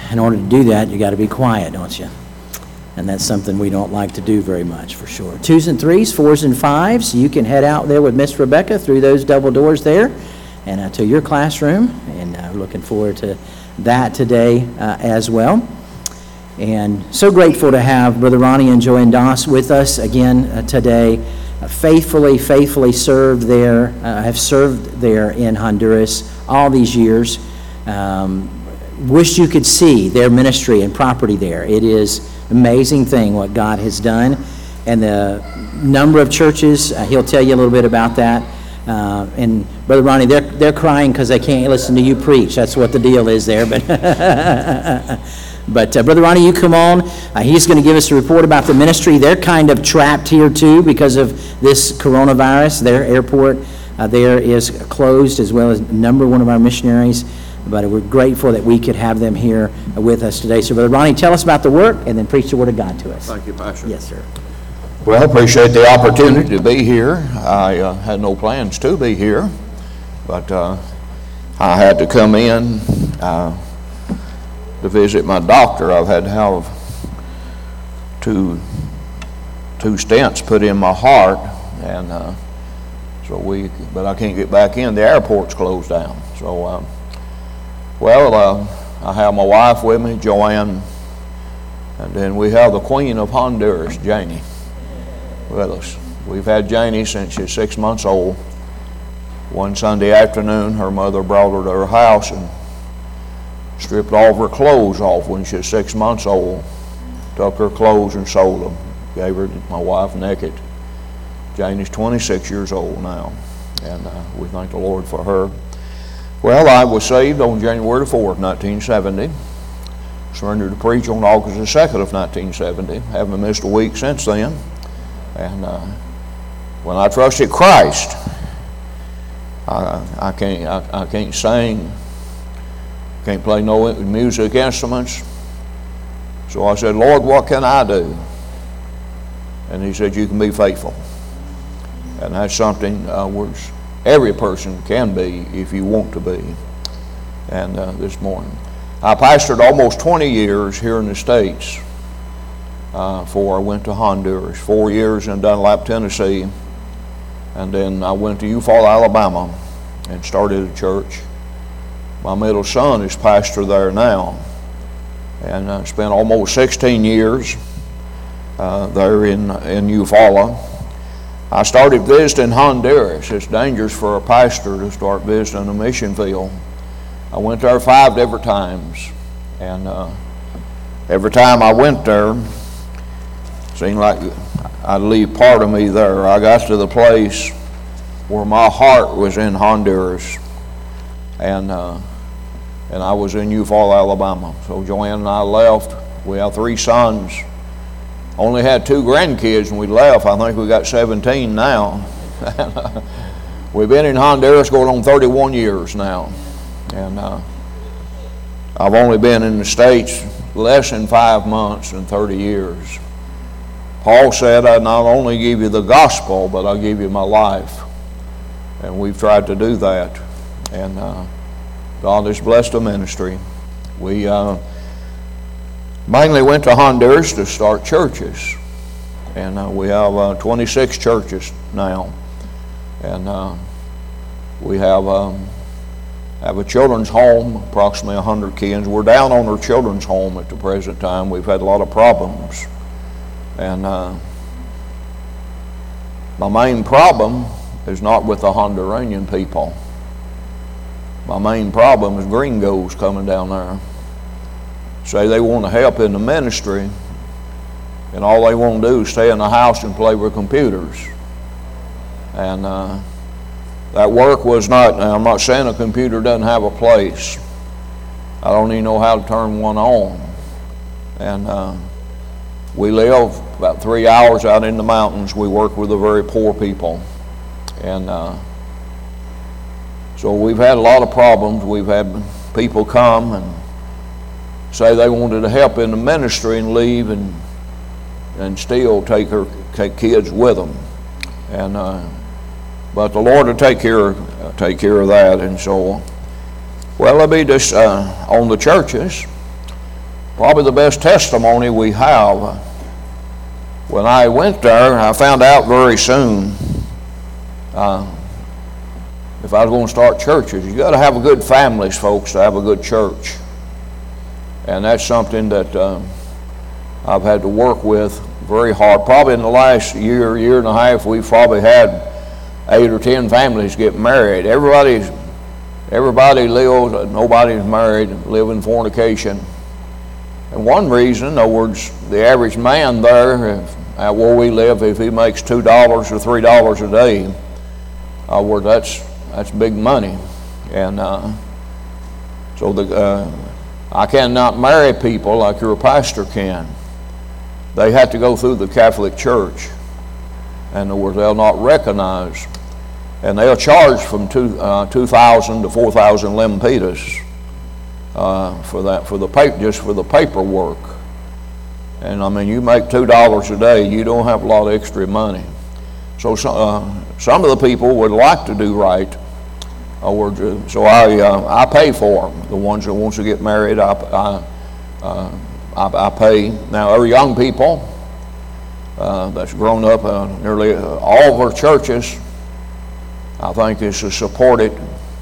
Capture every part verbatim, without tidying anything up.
in order to do that, you got to be quiet, don't you? And that's something we don't like to do very much, for sure. Twos and threes, fours and fives, you can head out there with Miss Rebecca through those double doors there and uh, to your classroom. And uh, looking forward to that today uh, as well. And so grateful to have Brother Ronnie and Joanne Doss with us again uh, today. Uh, faithfully, faithfully served there, uh, have served there in Honduras all these years. Um, wish you could see their ministry and property there. It is an amazing thing what God has done. And the number of churches, uh, he'll tell you a little bit about that. Uh, and Brother Ronnie, they're, they're crying because they can't listen to you preach. That's what the deal is there. But But uh, Brother Ronnie, you come on. Uh, he's going to give us a report about the ministry. They're kind of trapped here, too, because of this coronavirus. Their airport uh, there is closed, as well as number one of our missionaries. But we're grateful that we could have them here uh, with us today. So, Brother Ronnie, tell us about the work, and then preach the Word of God to us. Thank you, Pastor. Yes, sir. Well, I appreciate the opportunity to be here. I uh, had no plans to be here, but uh, I had to come in uh, to visit my doctor. I've had to have two two stents put in my heart, and uh, so we. But I can't get back in. The airport's closed down. So, uh, well, uh, I have my wife with me, Joanne, and then we have the Queen of Honduras, Janie, with us. We've had Janie since she's six months old. One Sunday afternoon, her mother brought her to her house and stripped all of her clothes off when she was six months old, took her clothes and sold them, gave her to my wife naked. Janie's twenty-six years old now, and uh, we thank the Lord for her. Well, I was saved on January the fourth, nineteen seventy. Surrendered to preach on August the second of nineteen seventy. Haven't missed a week since then. And uh, when I trusted Christ, I, I can't I, I can't sing. Can't play no music instruments. So I said, Lord, what can I do? And he said, you can be faithful. And that's something uh, which every person can be if you want to be. And uh, this morning, I pastored almost twenty years here in the States uh, before I went to Honduras. Four years in Dunlap, Tennessee. And then I went to Eufaula, Alabama and started a church. My middle son is pastor there now, and I spent almost sixteen years uh, there in, in Eufaula. I started visiting Honduras. It's dangerous for a pastor to start visiting a mission field. I went there five different times, and uh, every time I went there, it seemed like I'd leave part of me there. I got to the place where my heart was in Honduras, and uh, and I was in Eufaula, Alabama. So Joanne and I left. We have three sons. Only had two grandkids when we left. I think we got seventeen now. We've been in Honduras going on thirty-one years now. And uh, I've only been in the States less than five months in thirty years. Paul said, I not only give you the gospel, but I'll give you my life. And we've tried to do that. And uh, God has blessed the ministry. We uh, mainly went to Honduras to start churches. And uh, we have uh, twenty-six churches now. And uh, we have, um, have a children's home, approximately one hundred kids. We're down on our children's home at the present time. We've had a lot of problems. And uh, my main problem is not with the Honduran people. My main problem is gringos coming down there. Say they want to help in the ministry, and all they want to do is stay in the house and play with computers. And uh, that work was not, now I'm not saying a computer doesn't have a place. I don't even know how to turn one on. And uh, we live about three hours out in the mountains. We work with the very poor people. And uh, so we've had a lot of problems. We've had people come and say they wanted to help in the ministry and leave and and still take her take kids with them. And uh, but the Lord will take care uh, take care of that. And so, well, let me just uh, on the churches. probably the best testimony we have. When I went there, I found out very soon uh, if I was going to start churches, you got to have a good families, folks, to have a good church. And that's something that uh, I've had to work with very hard. Probably in the last year, year and a half, we've probably had eight or ten families get married. Everybody's, everybody lives, nobody's married, live in fornication. And one reason, in other words, the average man there, if, at where we live, if he makes two dollars or three dollars a day, in other words, that's that's big money. And uh, so the uh, I cannot marry people like your pastor can. They have to go through the Catholic Church. In other words, they'll not recognize, and they'll charge from two uh, two thousand to four thousand lempiras uh, for that for the paper, just for the paperwork. And I mean, you make two dollars a day, you don't have a lot of extra money. So uh, some of the people would like to do right. Or, so I uh, I pay for them. The ones that want to get married, I I, uh, I, I pay. Now, our young people uh, that's grown up, uh, nearly all of our churches, I think, is supported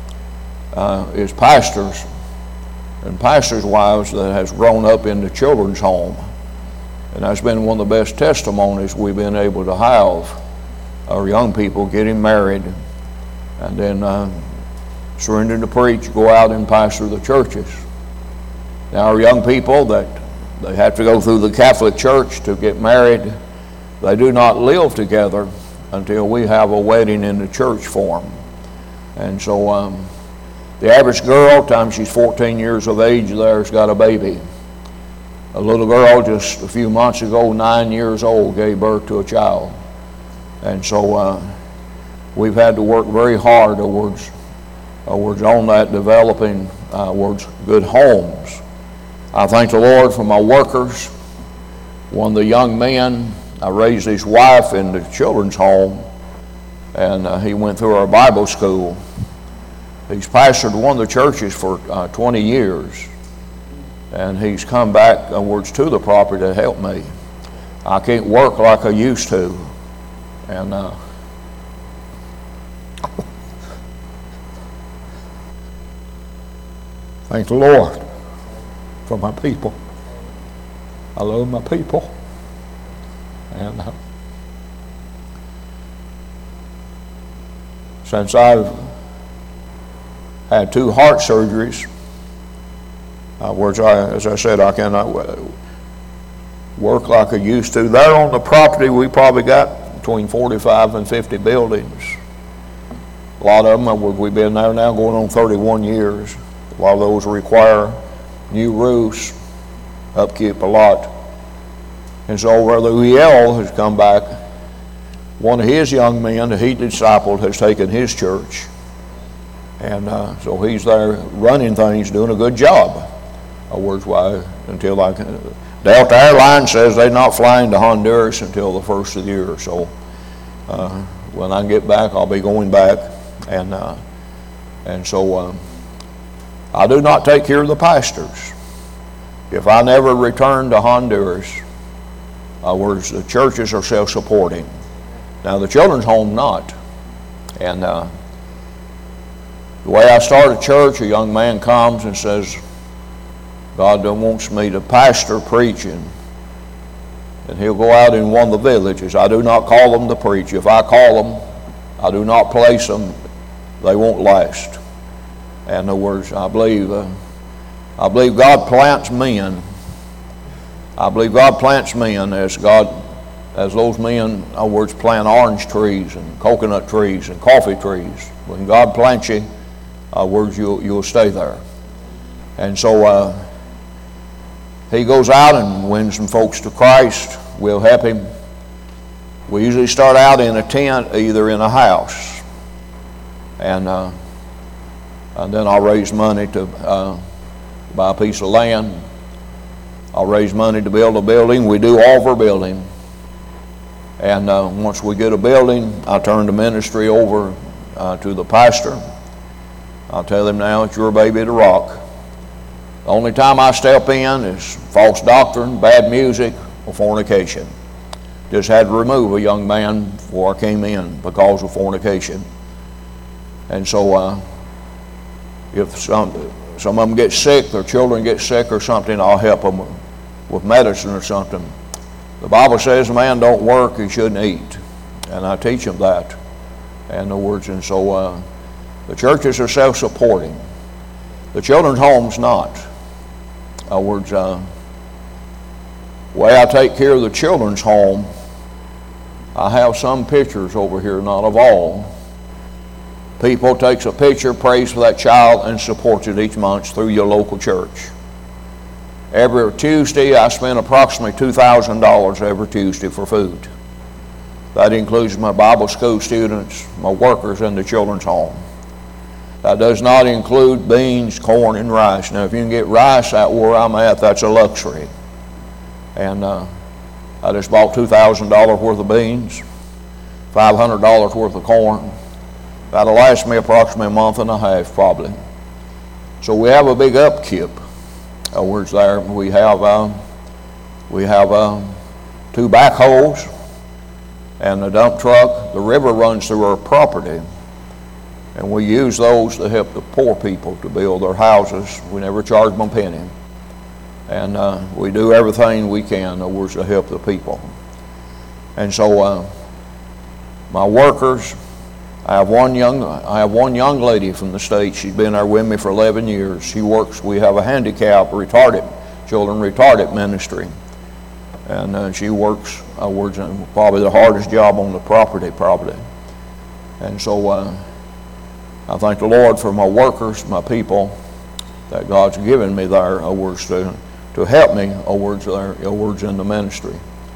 uh, is pastors and pastors' wives that has grown up in the children's home, and that's been one of the best testimonies we've been able to have. Our young people getting married, and then. Uh, surrender to preach, go out and pastor the churches. Now our young people that they have to go through the Catholic Church to get married, they do not live together until we have a wedding in the church for them. And so um, the average girl, time she's fourteen years of age, there's got a baby. A little girl just a few months ago, nine years old, gave birth to a child. And so uh, we've had to work very hard towards Uh, words on that, developing uh, words good homes. I thank the Lord for my workers. One of the young men, I raised his wife in the children's home, and uh, he went through our Bible school. He's pastored one of the churches for uh, twenty years, and he's come back uh, words to the property to help me. I can't work like I used to, and uh, thank the Lord for my people. I love my people. And uh, since I've had two heart surgeries, uh, which I, as I said, I cannot work like I used to. There on the property, we probably got between forty-five and fifty buildings. A lot of them, we've been there now going on thirty-one years. A lot of those require new roofs, upkeep a lot. And so Brother Uyell has come back. One of his young men that he discipled has taken his church. And uh, so he's there running things, doing a good job. Uh, words why until I can, Delta Airlines says they're not flying to Honduras until the first of the year. So uh, when I get back, I'll be going back. And, uh, and so... Um, I do not take care of the pastors. If I never return to Honduras, uh, where the churches are self-supporting. Now the children's home not. And uh, the way I start a church, a young man comes and says, God wants me to pastor preaching. And he'll go out in one of the villages. I do not call them to preach. If I call them, I do not place them, they won't last. In other words, I believe, uh, I believe God plants men. I believe God plants men as God, as those men, in other words, plant orange trees and coconut trees and coffee trees. When God plants you, in other words, you'll, you'll stay there. And so uh, he goes out and wins some folks to Christ. We'll help him. We usually start out in a tent, either in a house. And uh, And then I'll raise money to uh, buy a piece of land. I'll raise money to build a building. We do all of our building. And uh, once we get a building, I turn the ministry over uh, to the pastor. I'll tell him now, it's your baby to rock. The only time I step in is false doctrine, bad music, or fornication. Just had to remove a young man before I came in because of fornication. And so uh, if some, some of them get sick, their children get sick or something, I'll help them with medicine or something. The Bible says a man don't work, he shouldn't eat. And I teach them that. In other words, and so uh, the churches are self-supporting. The children's home's not. In other words, uh, the way I take care of the children's home, I have some pictures over here, not of all. People takes a picture, prays for that child, and supports it each month through your local church. Every Tuesday, I spend approximately two thousand dollars every Tuesday for food. That includes my Bible school students, my workers, and the children's home. That does not include beans, corn, and rice. Now, if you can get rice out where I'm at, that's a luxury. And uh, I just bought two thousand dollars worth of beans, five hundred dollars worth of corn. That'll last me approximately a month and a half, probably. So we have a big upkeep. Uh, words there. We have uh, we have uh, two backhoes and a dump truck. The river runs through our property, and we use those to help the poor people to build their houses. We never charge them a penny. And uh, we do everything we can, in other words, to help the people. And so uh, my workers, I have one young I have one young lady from the state. She's been there with me for eleven years. She works, we have a handicap, retarded, children retarded ministry. And uh, she works, uh, works in probably the hardest job on the property, probably. And so uh, I thank the Lord for my workers, my people, that God's given me there, uh, words to, to help me, uh, words there, uh, words in the ministry.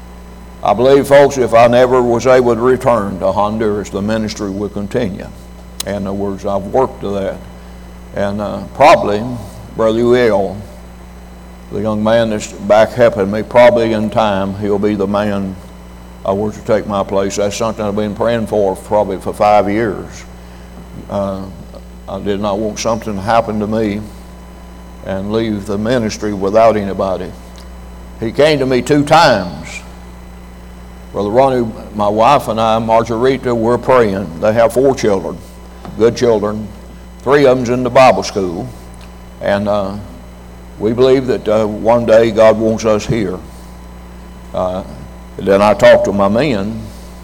I believe, folks, if I never was able to return to Honduras, the ministry would continue. And in other words, I've worked to that. And uh, probably, Brother Uel, the young man that's back helping me, probably in time, he'll be the man I were to take my place. That's something I've been praying for probably for five years. Uh, I did not want something to happen to me and leave the ministry without anybody. He came to me two times. Brother Ronnie, my wife and I, Margarita, we're praying. They have four children, good children. Three of them's in the Bible school. And uh, we believe that uh, one day God wants us here. Uh, then I talked to my men,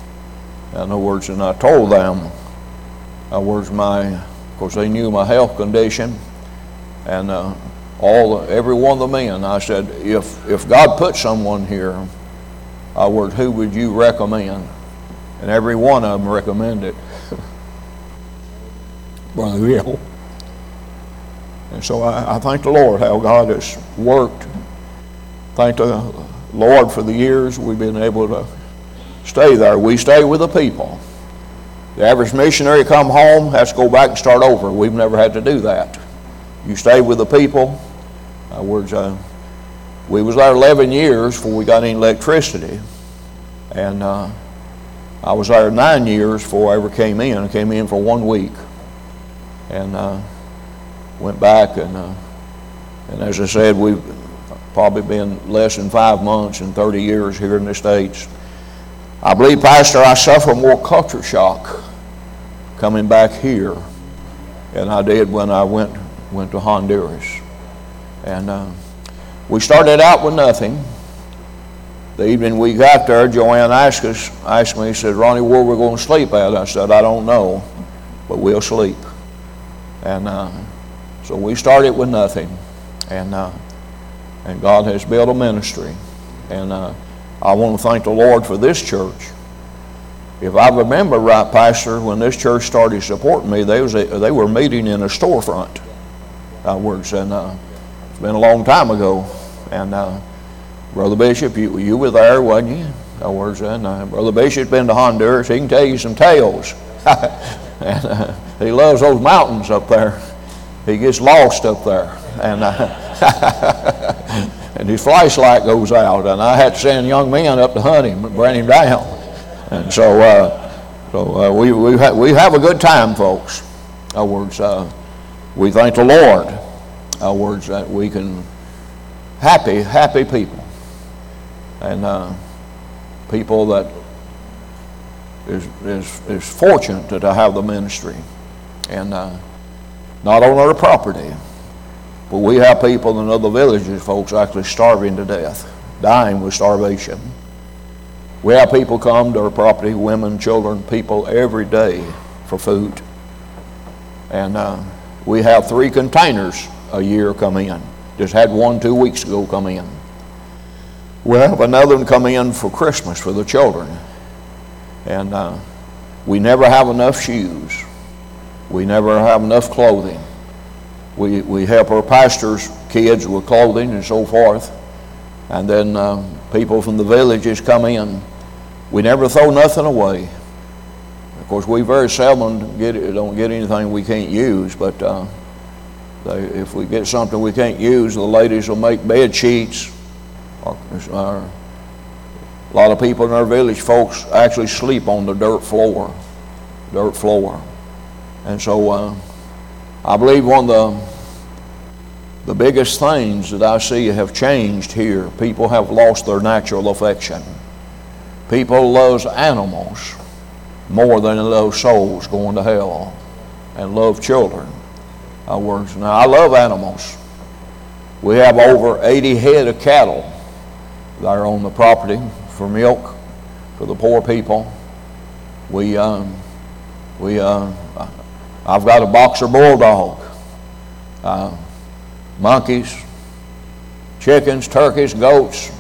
in other words, and I told them, in other words, my, of course, they knew my health condition, and uh, all the, every one of the men, I said, if if God put someone here, I would, who would you recommend? And every one of them recommended Brother Will. And so I, I thank the Lord how God has worked. Thank the Lord for the years we've been able to stay there. We stay with the people. The average missionary come home has to go back and start over. We've never had to do that. You stay with the people. In other words, uh, we was there eleven years before we got any electricity. And uh, I was there nine years before I ever came in. I came in for one week. And uh, went back, and uh, and as I said, we've probably been less than five months in thirty years here in the States. I believe, Pastor, I suffer more culture shock coming back here than I did when I went went to Honduras. And uh, we started out with nothing. The evening we got there, Joanne asked us, asked me, said, Ronnie, where are we going to sleep at? I said, I don't know, but we'll sleep. And uh, so we started with nothing, and uh, and God has built a ministry. And uh, I want to thank the Lord for this church. If I remember right, Pastor, when this church started supporting me, they was a, they were meeting in a storefront. Uh, words, and uh, it's been a long time ago. And uh, Brother Bishop, you you were there, wasn't you? Uh, words, and uh, Brother Bishop's been to Honduras. He can tell you some tales. And uh, he loves those mountains up there. He gets lost up there, and uh, and his flashlight goes out, and I had to send young men up to hunt him and bring him down. And so, uh, so uh, we we ha- we have a good time, folks. In other words, uh, we thank the Lord. uh, words that we can, happy, happy people. And uh, people that is, is, is fortunate to, to have the ministry. And uh, not on our property, but we have people in other villages, folks, actually starving to death, dying with starvation. We have people come to our property, women, children, people, every day for food. And uh, we have three containers a year come in. Just had one two weeks ago come in. We'll have another one come in for Christmas for the children. And uh, we never have enough shoes. We never have enough clothing. We, we help our pastors' kids with clothing and so forth. And then uh, people from the villages come in. We never throw nothing away. Of course, we very seldom get don't get anything we can't use, but uh, they, if we get something we can't use, the ladies will make bed sheets. Or, or, a lot of people in our village, folks, actually sleep on the dirt floor, dirt floor. And so uh, I believe one of the the biggest things that I see have changed here, people have lost their natural affection. People love animals more than they love souls going to hell, and love children. In other words, now I love animals. We have over eighty head of cattle that are on the property for milk for the poor people. We, um, we, uh, I've got a boxer bulldog, uh, monkeys, chickens, turkeys, goats,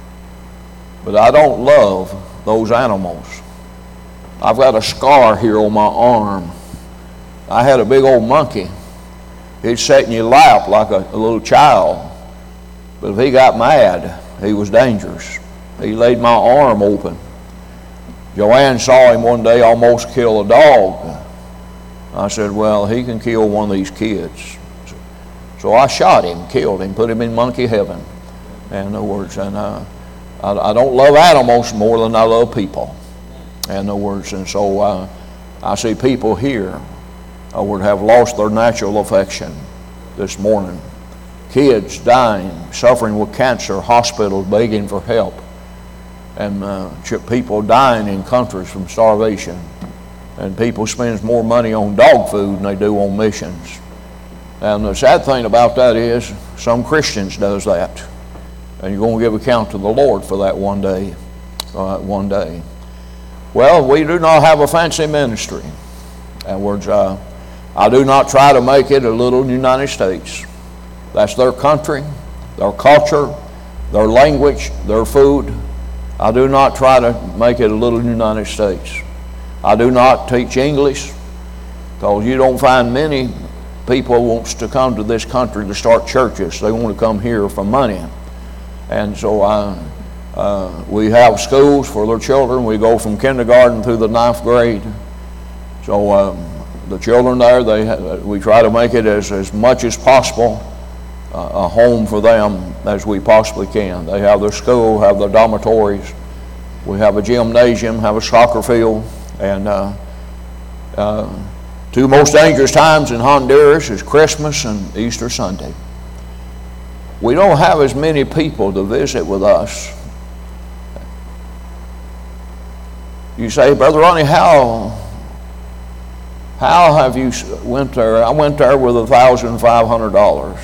but I don't love those animals. I've got a scar here on my arm. I had a big old monkey. He'd sit in your lap like a, a little child, but if he got mad, he was dangerous. He laid my arm open. Joanne saw him one day almost kill a dog. I said, well, he can kill one of these kids. So I shot him, killed him, put him in monkey heaven. In other words, and uh, I, I don't love animals more than I love people. In other words, and so uh, I see people here uh, would have lost their natural affection this morning. Kids dying, suffering with cancer, hospitals begging for help, and uh, people dying in countries from starvation. And people spend more money on dog food than they do on missions. And the sad thing about that is some Christians does that. And you're going to give account to the Lord for that one day. Uh, one day. Well, we do not have a fancy ministry. In other words, uh, I do not try to make it a little United States. That's their country, their culture, their language, their food. I do not try to make it a little United States. I do not teach English, because you don't find many people wants to come to this country to start churches. They want to come here for money. And so I, uh, we have schools for their children. We go from kindergarten through the ninth grade. So um, the children there, they we try to make it as, as much as possible uh, a home for them as we possibly can. They have their school, have their dormitories. We have a gymnasium, have a soccer field, and uh, uh, two most dangerous times in Honduras is Christmas and Easter Sunday. We don't have as many people to visit with us. You say, Brother Ronnie, how, how have you went there? I went there with one thousand five hundred dollars.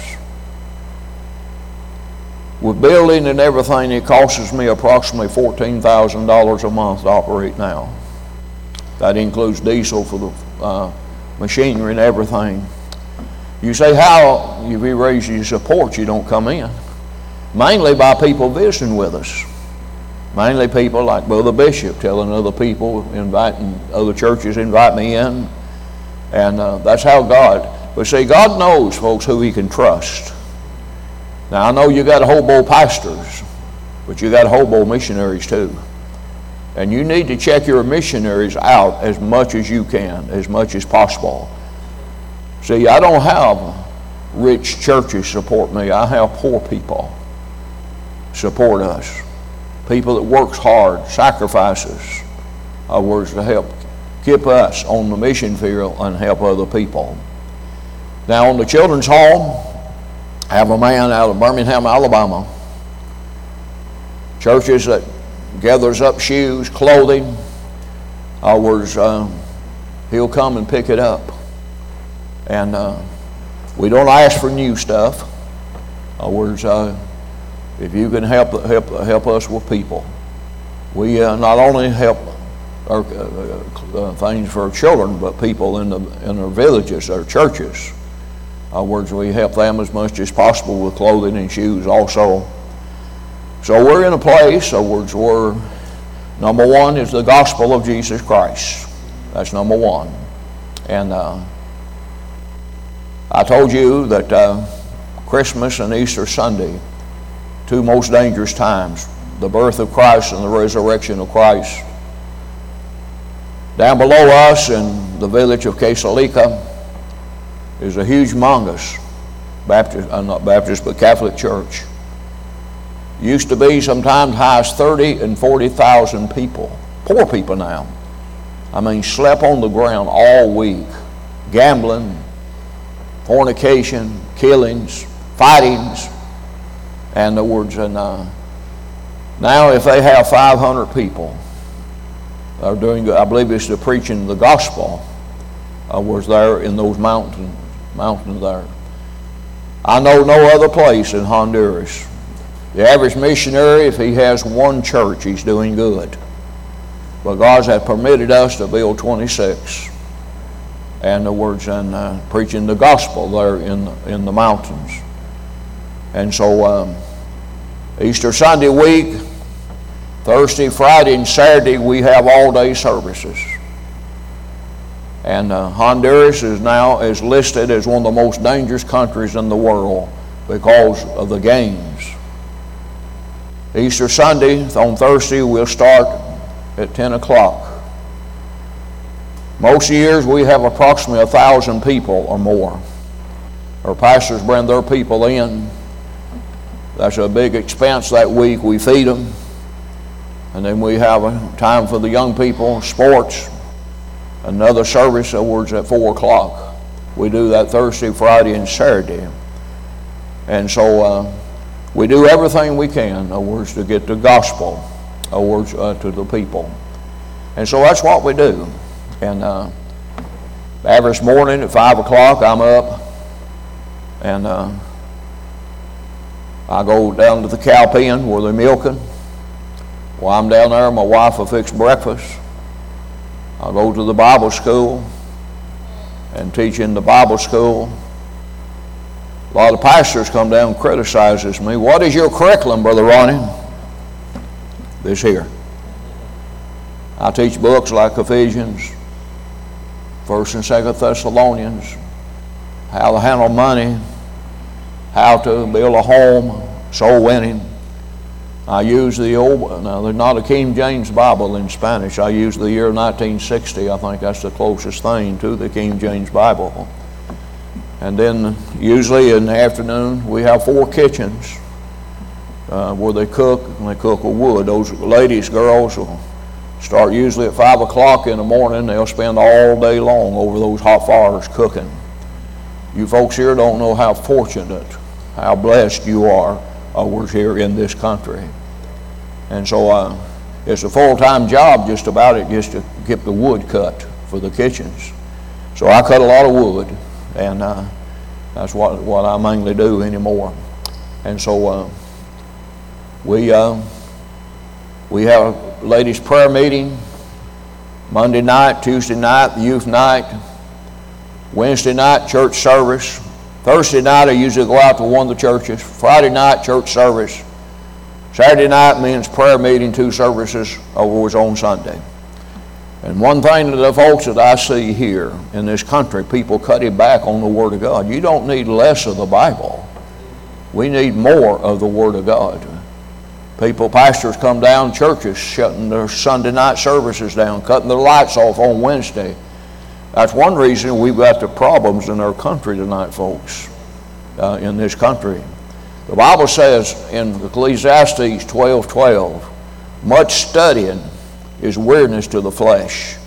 With building and everything, it costs me approximately fourteen thousand dollars a month to operate now. That includes diesel for the uh, machinery and everything. You say, how if we raise your support, you don't come in? Mainly by people visiting with us. Mainly people like Brother Bishop telling other people, inviting other churches, invite me in. And uh, that's how God, but see, God knows, folks, who he can trust. Now, I know you got hobo pastors, but you got hobo missionaries too. And you need to check your missionaries out as much as you can, as much as possible. See, I don't have rich churches support me. I have poor people support us. People that works hard, sacrifices, in other words, to help keep us on the mission field and help other people. Now, on the children's home, have a man out of Birmingham, Alabama, churches that gathers up shoes, clothing. Our words, uh, he'll come and pick it up. And uh, we don't ask for new stuff. Our words, uh, if you can help help help us with people, we uh, not only help our uh, uh, things for our children, but people in the in our villages, our churches. Our words, we help them as much as possible with clothing and shoes also. So we're in a place, our words, where number one is the gospel of Jesus Christ. That's number one. And uh, I told you that uh, Christmas and Easter Sunday, two most dangerous times, the birth of Christ and the resurrection of Christ. Down below us in the village of Kesalika is a huge Mongus, Baptist, uh, not Baptist, but Catholic church. Used to be sometimes high as thirty and forty thousand people. Poor people now. I mean, slept on the ground all week. Gambling, fornication, killings, fightings, and the words. And uh, now, if they have five hundred people, are doing. I believe it's the preaching the gospel. Uh, was there in those mountains, mountains there. I know no other place in Honduras. The average missionary, if he has one church, he's doing good. But God has permitted us to build twenty-six. And the words and uh, preaching the gospel there in in the mountains. And so um, Easter Sunday week, Thursday, Friday, and Saturday we have all-day services. And uh, Honduras is now is listed as one of the most dangerous countries in the world because of the gangs. Easter Sunday on Thursday we'll start at ten o'clock. Most years we have approximately a thousand people or more. Our pastors bring their people in. That's a big expense that week. We feed them. And then we have a time for the young people, sports, another service awards at four o'clock. We do that Thursday, Friday, and Saturday. And so uh, we do everything we can, awards, to get the gospel awards uh, to the people. And so that's what we do. And uh, average morning at five o'clock, I'm up, and uh, I go down to the cow pen where they're milking. While I'm down there, my wife will fix breakfast. I'll go to the Bible school and teach in the Bible school. A lot of pastors come down and criticizes me. What is your curriculum, Brother Ronnie? This here. I teach books like Ephesians, First and Second Thessalonians, how to handle money, how to build a home, soul winning. I use the old, now there's not a King James Bible in Spanish. I use the year nineteen sixty. I think that's the closest thing to the King James Bible. And then usually in the afternoon we have four kitchens uh, where they cook, and they cook with wood. Those ladies, girls will start usually at five o'clock in the morning. They'll spend all day long over those hot fires cooking. You folks here don't know how fortunate, how blessed you are over here in this country. And so uh, it's a full-time job just about it, just to get the wood cut for the kitchens. So I cut a lot of wood, and uh, that's what, what I mainly do anymore. And so uh, we uh, we have a ladies' prayer meeting Monday night, Tuesday night, youth night, Wednesday night, church service. Thursday night I usually go out to one of the churches. Friday night, church service. Saturday night, men's prayer meeting, two services over was on Sunday. And one thing that the folks that I see here in this country, people cutting back on the Word of God. You don't need less of the Bible. We need more of the Word of God. People, pastors come down, churches shutting their Sunday night services down, cutting their lights off on Wednesday. That's one reason we've got the problems in our country tonight, folks, uh, in this country. The Bible says in Ecclesiastes twelve twelve, much studying is weariness to the flesh.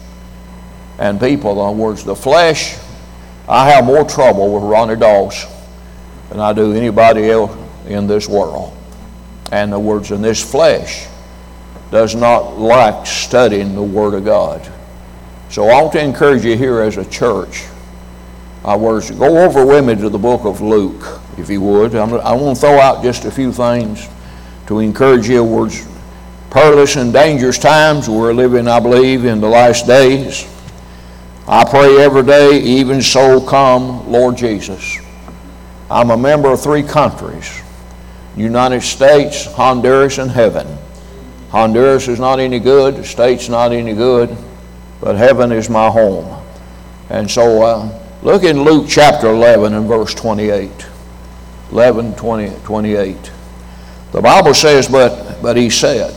And people, in other words, the flesh, I have more trouble with Ronnie Dawes than I do anybody else in this world. And the words in this flesh does not like studying the Word of God. So I want to encourage you here as a church. I was go over with me to the book of Luke, if you would. I'm, I want to throw out just a few things to encourage you. Words, perilous and dangerous times. We're living, I believe, in the last days. I pray every day, even so come, Lord Jesus. I'm a member of three countries: United States, Honduras, and heaven. Honduras is not any good, the state's not any good, but heaven is my home. And so uh, look in Luke chapter eleven and verse twenty-eight. eleven, twenty, twenty-eight. The Bible says, but, but he said,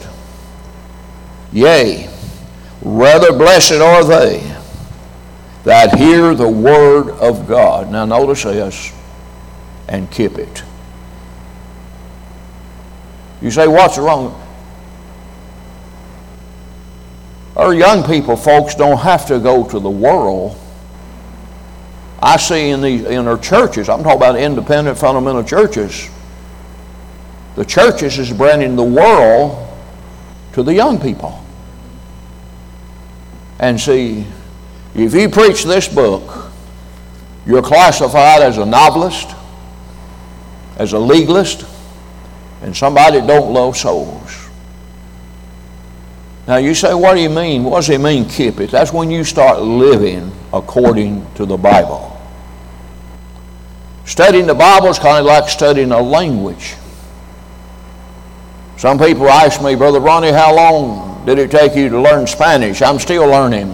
yea, rather blessed are they that hear the word of God. Now notice this, and keep it. You say, what's wrong? Our young people, folks, don't have to go to the world. I see in these in our churches, I'm talking about independent fundamental churches, the churches is bringing the world to the young people. And see, if you preach this book, you're classified as a novelist, as a legalist, and somebody that don't love souls. Now you say, what do you mean? What does he mean, keep it? That's when you start living according to the Bible. Studying the Bible is kind of like studying a language. Some people ask me, Brother Ronnie, how long did it take you to learn Spanish? I'm still learning.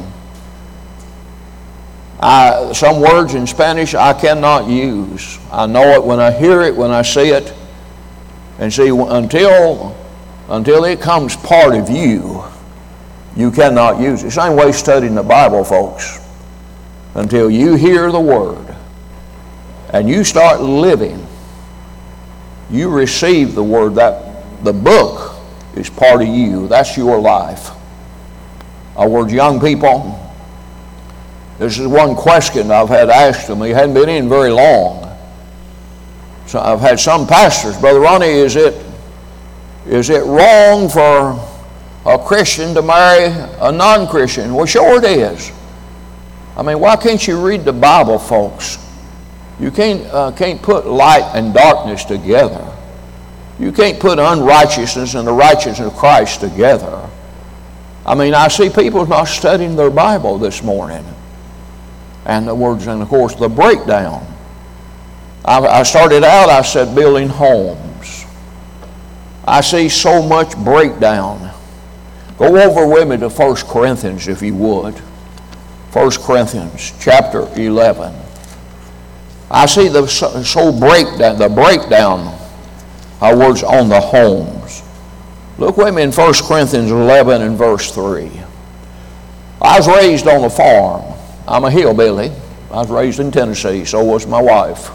I, some words in Spanish I cannot use. I know it when I hear it, when I see it. And see, until, until it comes part of you, you cannot use it. Same way studying the Bible, folks. Until you hear the Word and you start living, you receive the Word. That the book is part of you. That's your life. Our words, young people, this is one question I've had asked of me. It hadn't been in very long. So I've had some pastors, Brother Ronnie, is it is it wrong for a Christian to marry a non-Christian? Well, sure it is. I mean, why can't you read the Bible, folks? You can't uh, can't put light and darkness together. You can't put unrighteousness and the righteousness of Christ together. I mean, I see people not studying their Bible this morning. And the words, and of course, the breakdown. I, I started out, I said, building homes. I see so much breakdown. Go over with me to First Corinthians, if you would. First Corinthians chapter eleven. I see the so breakdown, the breakdown, our words, on the homes. Look with me in First Corinthians eleven and verse three. I was raised on a farm. I'm a hillbilly. I was raised in Tennessee, so was my wife.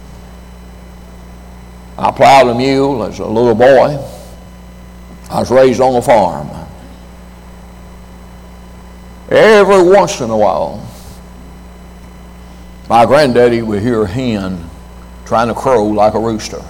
I plowed a mule as a little boy. I was raised on a farm. Every once in a while, my granddaddy would hear a hen trying to crow like a rooster.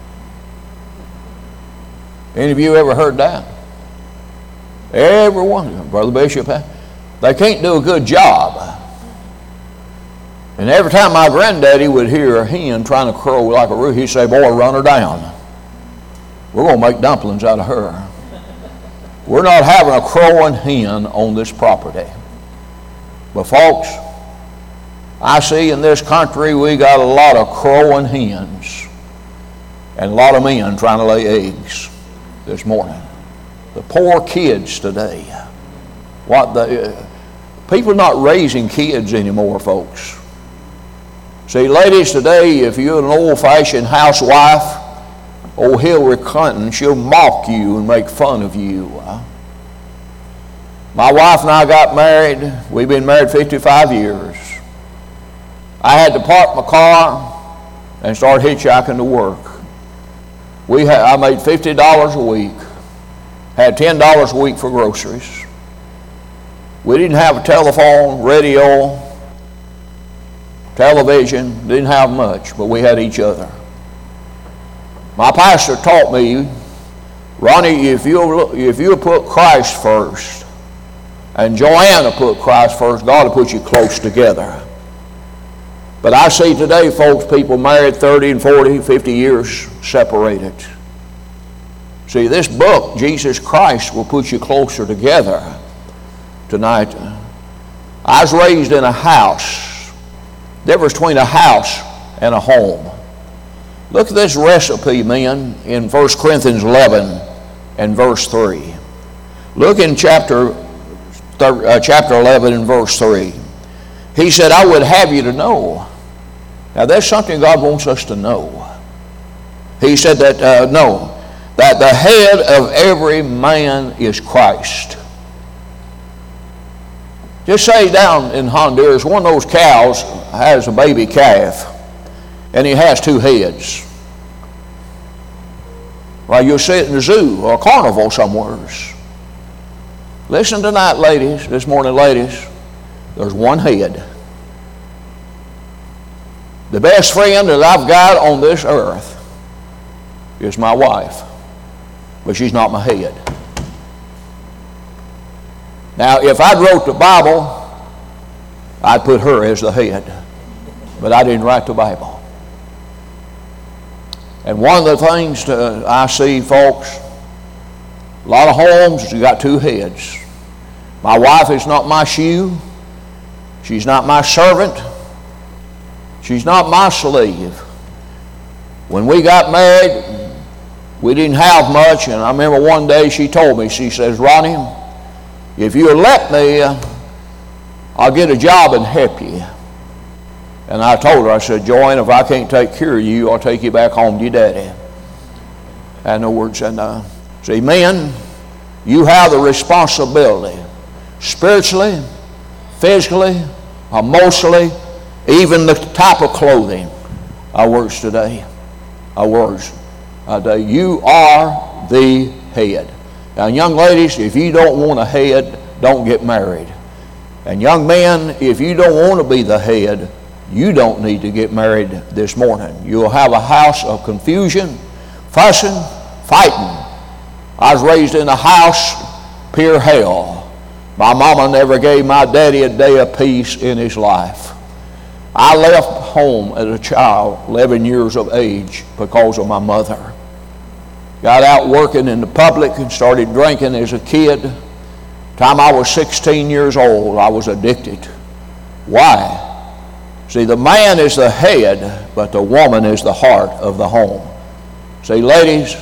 Any of you ever heard that? Every one, Brother Bishop, they can't do a good job. And every time my granddaddy would hear a hen trying to crow like a rooster, he'd say, boy, run her down. We're going to make dumplings out of her. We're not having a crowing hen on this property. But folks, I see in this country we got a lot of crowing hens and a lot of men trying to lay eggs this morning. The poor kids today. What the uh, people are not raising kids anymore, folks. See, ladies today, if you're an old-fashioned housewife, old Hillary Clinton, she'll mock you and make fun of you. My wife and I got married. We've been married fifty-five years. I had to park my car and start hitchhiking to work. We had, I made fifty dollars a week, had ten dollars a week for groceries. We didn't have a telephone, radio, television, didn't have much, but we had each other. My pastor taught me, Ronnie, if you if you put Christ first, and Joanna put Christ first, God will put you close together. But I see today, folks, people married thirty and forty, fifty years separated. See, this book, Jesus Christ, will put you closer together tonight. I was raised in a house. Difference between a house and a home. Look at this recipe, men, in First Corinthians eleven and verse three. Look in chapter, uh, chapter eleven and verse three. He said, I would have you to know. Now, that's something God wants us to know. He said that, uh, no, that the head of every man is Christ. Just say down in Honduras, one of those cows has a baby calf, and he has two heads. Well, you'll see it in the zoo or a carnival somewhere. Listen tonight, ladies, this morning, ladies, there's one head. The best friend that I've got on this earth is my wife, but she's not my head. Now, if I'd wrote the Bible, I'd put her as the head, but I didn't write the Bible. And one of the things to, I see, folks, a lot of homes, you got two heads. My wife is not my shoe. She's not my servant. She's not my slave. When we got married, we didn't have much, and I remember one day she told me, she says, Ronnie, if you'll let me, I'll get a job and help you. And I told her, I said, Joanne, if I can't take care of you, I'll take you back home to your daddy. In other words, and uh, see, men, you have the responsibility, spiritually, physically, emotionally, even the type of clothing. Our words today, our words today, you are the head. Now, young ladies, if you don't want a head, don't get married. And young men, if you don't want to be the head, you don't need to get married this morning. You'll have a house of confusion, fussing, fighting. I was raised in a house, pure hell. My mama never gave my daddy a day of peace in his life. I left home as a child, eleven years of age, because of my mother. Got out working in the public and started drinking as a kid. Time I was sixteen years old, I was addicted. Why? See, the man is the head, but the woman is the heart of the home. See, ladies,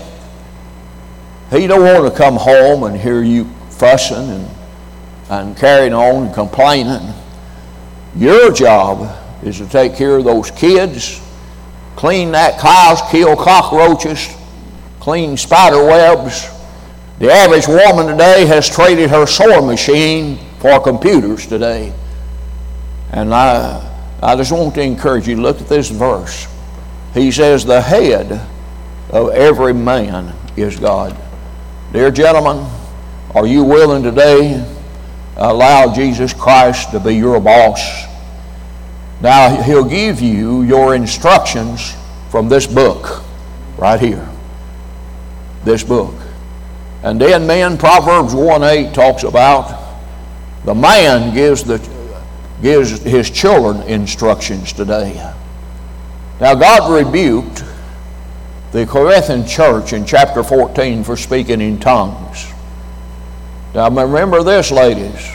he don't want to come home and hear you fussing and, and carrying on and complaining. Your job is to take care of those kids, clean that house, kill cockroaches, clean spider webs. The average woman today has traded her sewing machine for computers today. And I, I just want to encourage you, look at this verse. He says, the head of every man is God. Dear gentlemen, are you willing today to allow Jesus Christ to be your boss? Now, he'll give you your instructions from this book right here. This book. And then, men, Proverbs one eight talks about the man gives the gives his children instructions today. Now, God rebuked the Corinthian church in chapter fourteen for speaking in tongues. Now, remember this, ladies.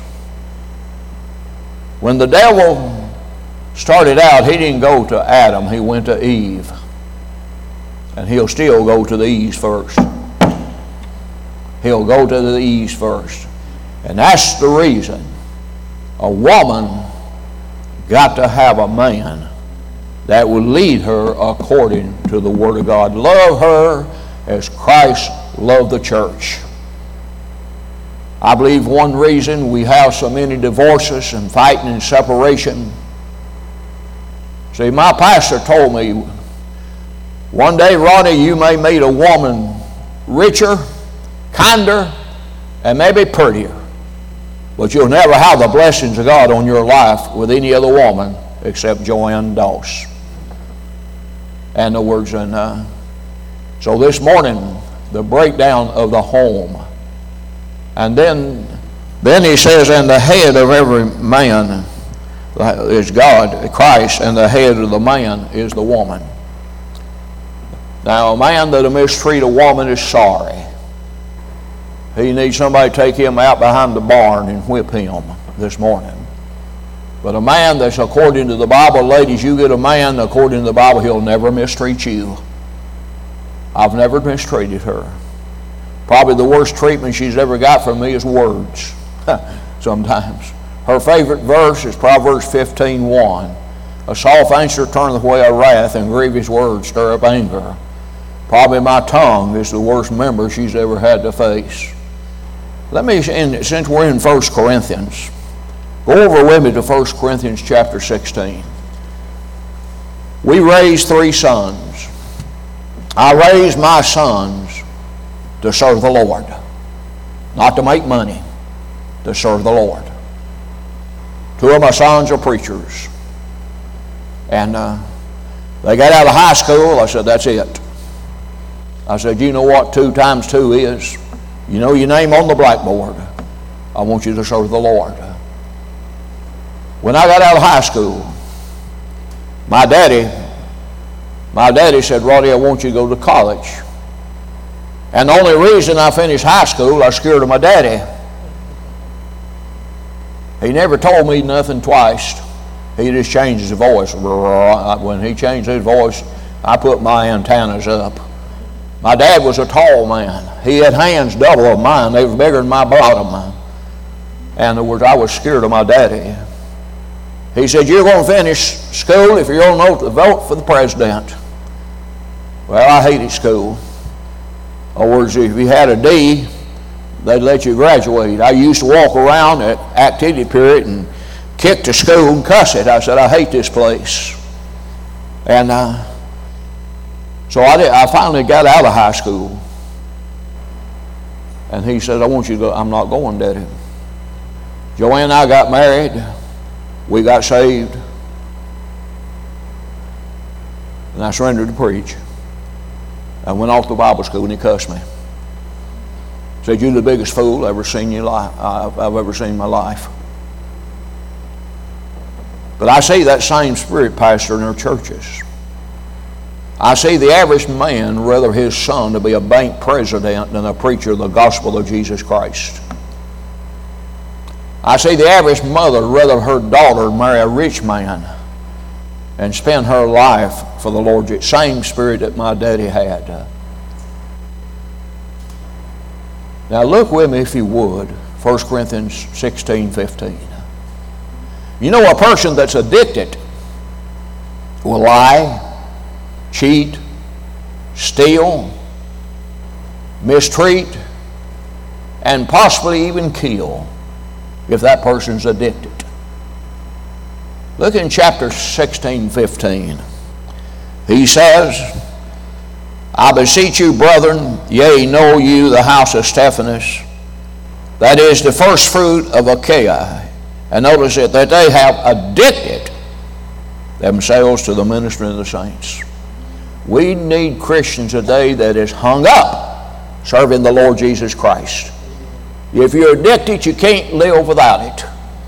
When the devil started out, he didn't go to Adam, he went to Eve. And he'll still go to the Eve first. He'll go to the Eve first. And that's the reason a woman got to have a man that will lead her according to the Word of God. Love her as Christ loved the church. I believe one reason we have so many divorces and fighting and separation. See, my pastor told me, one day, Ronnie, you may meet a woman richer, kinder, and maybe prettier, but you'll never have the blessings of God on your life with any other woman except Joanne Doss. And the words, and uh, So this morning, the breakdown of the home. And then, then he says, and the head of every man is God, Christ, and the head of the man is the woman. Now, a man that'll mistreat a woman is sorry. He needs somebody to take him out behind the barn and whip him this morning. But a man that's according to the Bible, ladies, you get a man according to the Bible, he'll never mistreat you. I've never mistreated her. Probably the worst treatment she's ever got from me is words. Sometimes. Her favorite verse is Proverbs fifteen one. A soft answer turneth away a wrath, and grievous words stir up anger. Probably my tongue is the worst member she's ever had to face. Let me, since we're in First Corinthians, go over with me to First Corinthians chapter sixteen. We raised three sons. I raised my sons to serve the Lord. Not to make money, to serve the Lord. Two of my sons are preachers. And uh, they got out of high school. I said, that's it. I said, you know what two times two is? You know your name on the blackboard. I want you to serve the Lord. When I got out of high school, my daddy, my daddy said, Roddy, I want you to go to college. And the only reason I finished high school, I was scared of my daddy. He never told me nothing twice. He just changed his voice. When he changed his voice, I put my antennas up. My dad was a tall man. He had hands double of mine. They were bigger than my bottom. And there was, I was scared of my daddy. He said, you're going to finish school if you're going to vote for the president. Well, I hated school. In other words, if you had a D, they'd let you graduate. I used to walk around at activity period and kick the school and cuss it. I said, I hate this place. And uh, so I, did, I finally got out of high school. And he said, I want you to go. I'm not going, Daddy. Joanne and I got married. We got saved. And I surrendered to preach. I went off to Bible school and he cussed me. Said, you're the biggest fool I've ever seen you li- I've ever seen in my life. But I see that same spirit, Pastor, in our churches. I see the average man rather his son to be a bank president than a preacher of the gospel of Jesus Christ. I see the average mother rather her daughter marry a rich man and spend her life for the Lord. Same spirit that my daddy had. Now look with me if you would, First Corinthians sixteen fifteen. You know, a person that's addicted will lie, cheat, steal, mistreat, and possibly even kill if that person's addicted. Look in chapter sixteen fifteen. He says, I beseech you, brethren, yea, know you the house of Stephanus, that is the first fruit of Achaia. And notice it, that they have addicted themselves to the ministry of the saints. We need Christians today that is hung up serving the Lord Jesus Christ. If you're addicted, you can't live without it.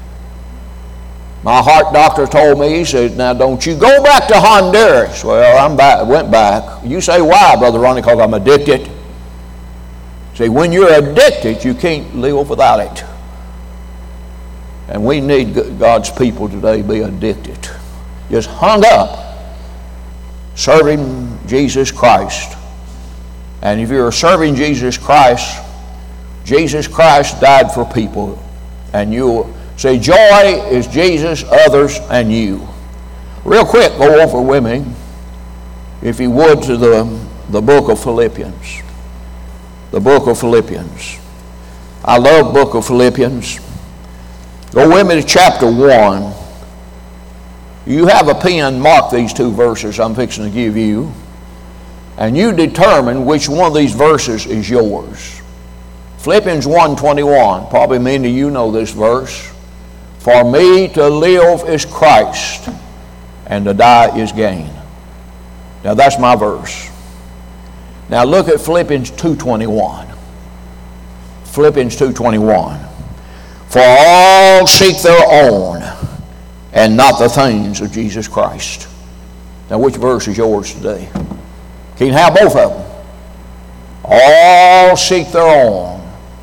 My heart doctor told me, he said, now don't you go back to Honduras. Well, I'm back, went back. You say, why, Brother Ronnie? Because I'm addicted. See, when you're addicted, you can't live without it. And we need God's people today be addicted. Just hung up serving Jesus Christ. And if you're serving Jesus Christ, Jesus Christ died for people. And you say, joy is Jesus, others, and you. Real quick, go over with me, if you would, to the, the book of Philippians. The book of Philippians. I love book of Philippians. Go with me to chapter one. You have a pen, mark these two verses I'm fixing to give you, and you determine which one of these verses is yours. Philippians one twenty-one, probably many of you know this verse. For me to live is Christ, and to die is gain. Now that's my verse. Now look at Philippians two twenty-one. Philippians two twenty-one. For all seek their own, and not the things of Jesus Christ. Now which verse is yours today? Can you have both of them? All seek their own.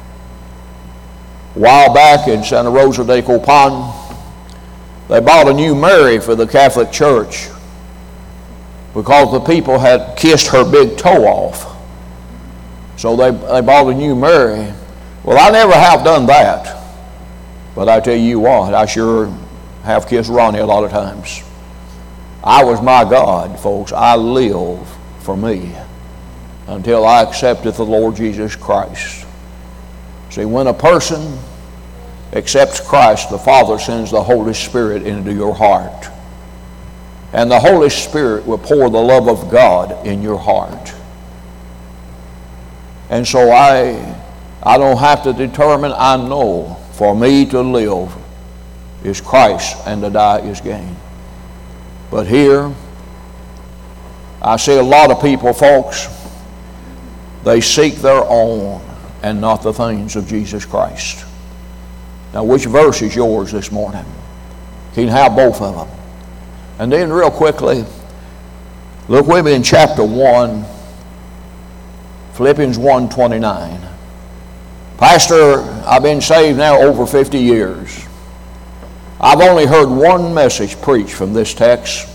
A while back in Santa Rosa de Copan, they bought a new Mary for the Catholic Church because the people had kissed her big toe off. So they, they bought a new Mary. Well, I never have done that. But I tell you what, I sure have kissed Ronnie a lot of times. I was my God, folks. I live for me until I accepted the Lord Jesus Christ. See, when a person accepts Christ, the Father sends the Holy Spirit into your heart. And the Holy Spirit will pour the love of God in your heart. And so I, I don't have to determine, I know for me to live is Christ and to die is gain. But here, I see a lot of people, folks, they seek their own and not the things of Jesus Christ. Now, which verse is yours this morning? Can you have both of them? And then real quickly, look with me in chapter one, Philippians one twenty-nine. Pastor, I've been saved now over fifty years. I've only heard one message preached from this text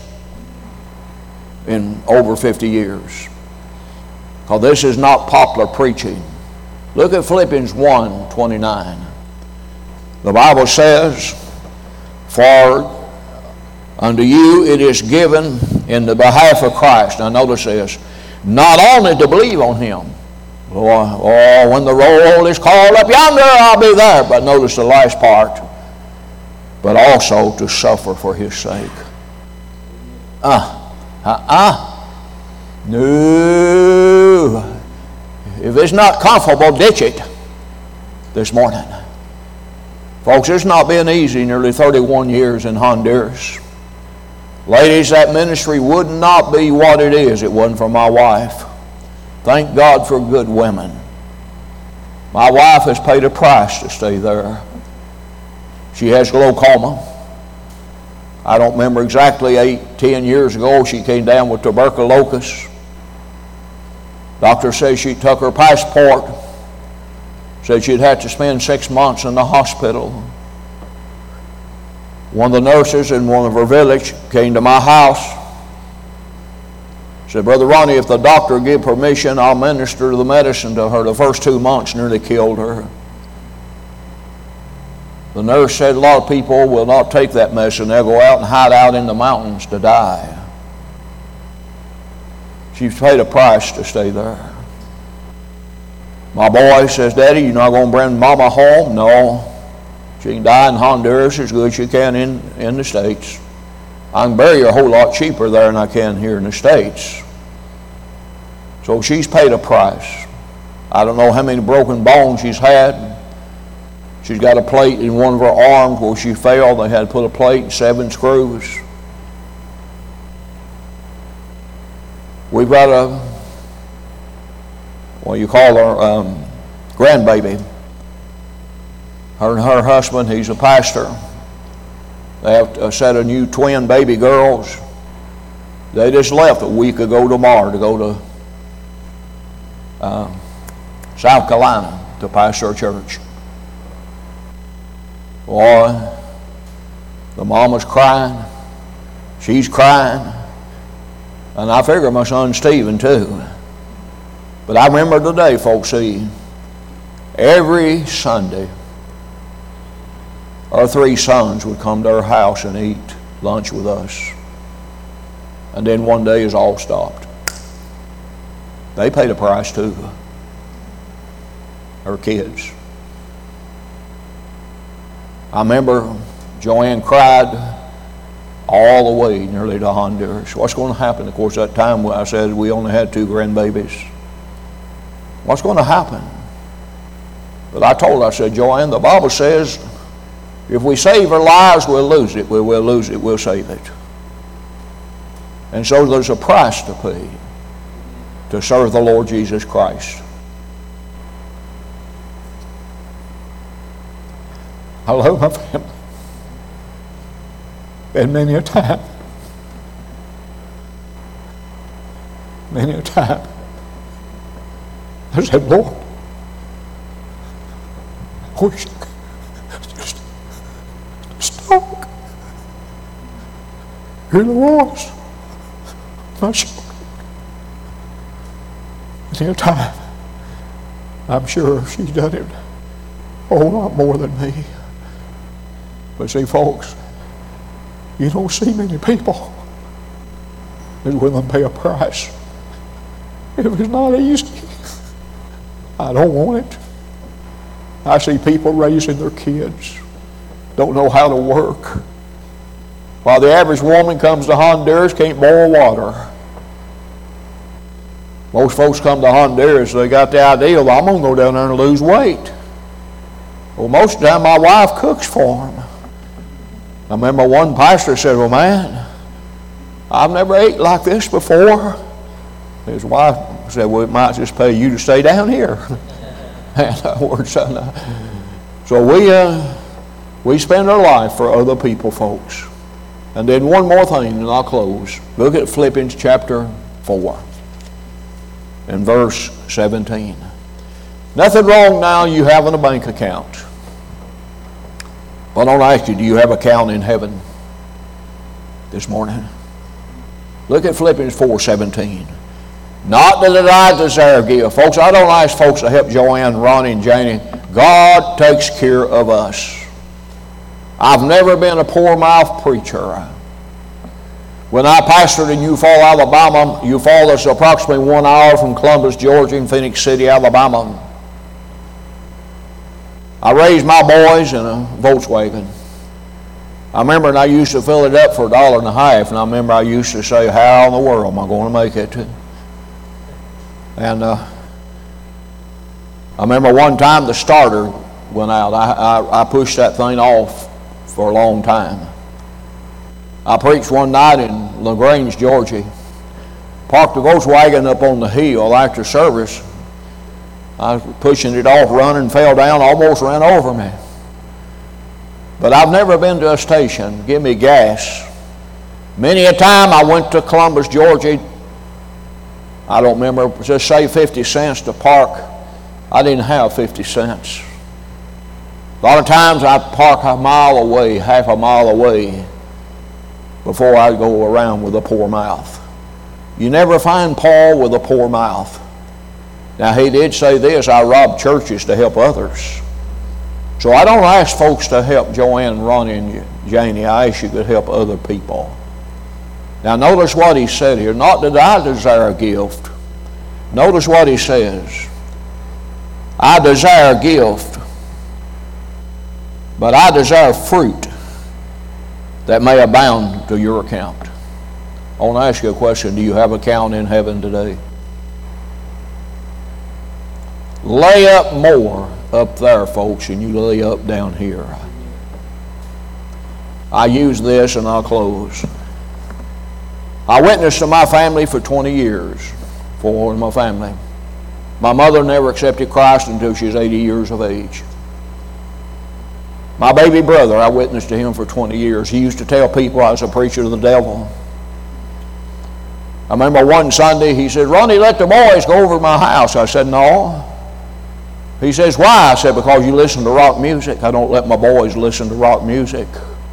in over fifty years. Because this is not popular preaching. Look at Philippians one twenty-nine. The Bible says, for unto you it is given in the behalf of Christ. Now notice this. Not only to believe on Him. Oh, oh, when the roll is called up yonder, I'll be there. But notice the last part. But also to suffer for His sake. Ah, uh, ah, uh, ah. Uh. No. If it's not comfortable, ditch it this morning. Folks, it's not been easy nearly thirty-one years in Honduras. Ladies, that ministry would not be what it is if it wasn't for my wife. Thank God for good women. My wife has paid a price to stay there. She has glaucoma. I don't remember exactly, eight, ten years ago, she came down with tuberculosis. Doctor says she took her passport. Said she'd have to spend six months in the hospital. One of the nurses in one of her village came to my house. Said, Brother Ronnie, if the doctor give permission, I'll minister the medicine to her. The first two months nearly killed her. The nurse said a lot of people will not take that medicine. They'll go out and hide out in the mountains to die. She's paid a price to stay there. My boy says, Daddy, you're not going to bring Mama home? No. She can die in Honduras as good as she can in, in the States. I can bury her a whole lot cheaper there than I can here in the States. So she's paid a price. I don't know how many broken bones she's had. She's got a plate in one of her arms where she fell. They had to put a plate and seven screws. We've got a, what you call her, um, grandbaby. Her and her husband, he's a pastor. They have a set of new twin baby girls. They just left a week ago tomorrow to go to uh, South Carolina to pastor a church. Boy, the mama's crying. She's crying. And I figure my son Stephen too. But I remember the day, folks, see, every Sunday, our three sons would come to our house and eat lunch with us. And then one day it all stopped. They paid a price too. Our kids. I remember Joanne cried all the way nearly to Honduras. What's going to happen? Of course, that time I said we only had two grandbabies. What's going to happen? But I told her, I said, Joanne, the Bible says if we save our lives, we'll lose it. We will lose it, we'll save it. And so there's a price to pay to serve the Lord Jesus Christ. I love my family. And many a time, many a time, I said, Lord, I wish I could just stop. Here it was. My children. Many a time, I'm sure she's done it a whole lot more than me. But see, folks, you don't see many people that's willing to pay a price. It was not easy. I don't want it. I see people raising their kids, don't know how to work. While the average woman comes to Honduras, can't boil water. Most folks come to Honduras, they got the idea, well, I'm going to go down there and lose weight. Well, most of the time my wife cooks for them. I remember one pastor said, well, man, I've never ate like this before. His wife said, well, it might just pay you to stay down here. And so we, uh, we spend our life for other people, folks. And then one more thing, and I'll close. Look at Philippians chapter four and verse seventeen. Nothing wrong now you having a bank account. But I don't ask you, do you have an account in heaven this morning? Look at Philippians four seventeen. Not that I desire give. Folks, I don't ask folks to help Joanne, Ronnie, and Janie. God takes care of us. I've never been a poor-mouthed preacher. When I pastored in Eufaula, Alabama, Eufaula is approximately one hour from Columbus, Georgia, and Phoenix City, Alabama. I raised my boys in a Volkswagen. I remember and I used to fill it up for a dollar and a half, and I remember I used to say, how in the world am I going to make it? And uh, I remember one time the starter went out. I, I, I pushed that thing off for a long time. I preached one night in LaGrange, Georgia. Parked the Volkswagen up on the hill after service. I was pushing it off, running, fell down, almost ran over me. But I've never been to a station, give me gas. Many a time I went to Columbus, Georgia. I don't remember, just say fifty cents to park. I didn't have fifty cents. A lot of times I'd park a mile away, half a mile away, before I'd go around with a poor mouth. You never find Paul with a poor mouth. Now he did say this, I rob churches to help others. So I don't ask folks to help Joanne, Ronnie, and Janie. I ask you to help other people. Now notice what he said here. Not that I desire a gift. Notice what he says. I desire a gift, but I desire fruit that may abound to your account. I want to ask you a question. Do you have an account in heaven today? Lay up more up there, folks, than you lay up down here. I use this and I'll close. I witnessed to my family for twenty years, for my family. My mother never accepted Christ until she was eighty years of age. My baby brother, I witnessed to him for twenty years. He used to tell people I was a preacher of the devil. I remember one Sunday he said, Ronnie, let the boys go over to my house. I said, no. He says, why? I said, because you listen to rock music. I don't let my boys listen to rock music.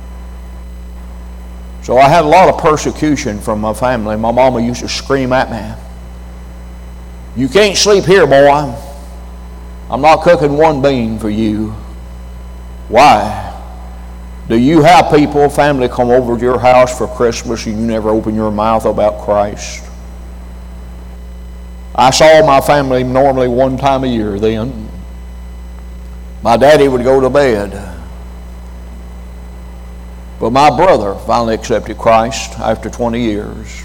So I had a lot of persecution from my family. My mama used to scream at me. You can't sleep here, boy. I'm not cooking one bean for you. Why? Do you have people, family, come over to your house for Christmas and you never open your mouth about Christ? I saw my family normally one time a year then. My daddy would go to bed. But my brother finally accepted Christ after twenty years.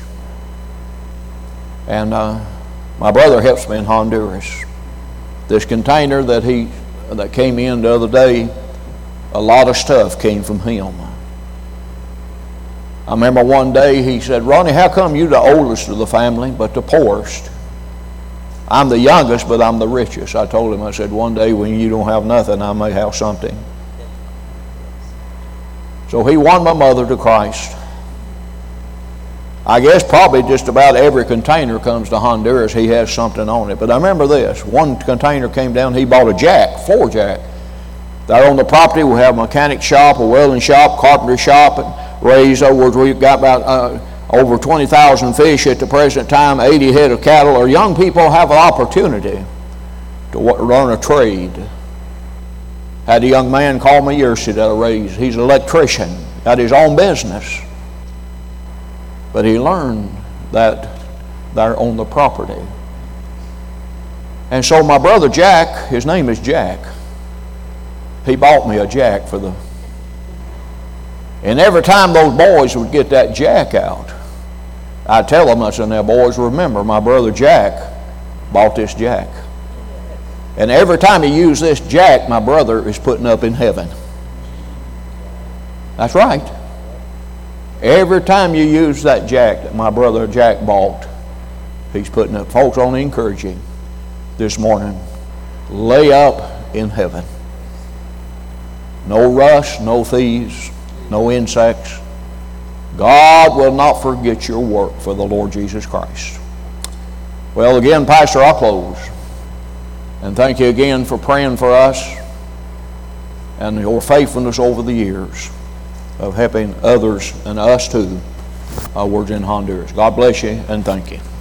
And uh, my brother helps me in Honduras. This container that he that came in the other day, a lot of stuff came from him. I remember one day he said, Ronnie, how come you the oldest of the family but the poorest? I'm the youngest, but I'm the richest. I told him, I said, one day when you don't have nothing, I may have something. So he won my mother to Christ. I guess probably just about every container comes to Honduras, he has something on it. But I remember this, one container came down, he bought a jack, four jack. There on the property we have a mechanic shop, a welding shop, carpenter shop, and raised over, we've got about uh, over twenty thousand fish at the present time, eighty head of cattle. Or young people have an opportunity to learn a trade. Had a young man call me yesterday that I raised. He's an electrician, got his own business. But he learned that there on the property. And so my brother Jack, his name is Jack, he bought me a jack for the... And every time those boys would get that jack out, I'd tell them, I said, now boys, remember, my brother Jack bought this jack. And every time he used this jack, my brother is putting up in heaven. That's right. Every time you use that jack that my brother Jack bought, he's putting up. Folks, I want to encourage you this morning, lay up in heaven. No rust, no thieves, no insects. God will not forget your work for the Lord Jesus Christ. Well, again, Pastor, I'll close. And thank you again for praying for us and your faithfulness over the years of helping others and us too, uh, words in Honduras. God bless you and thank you.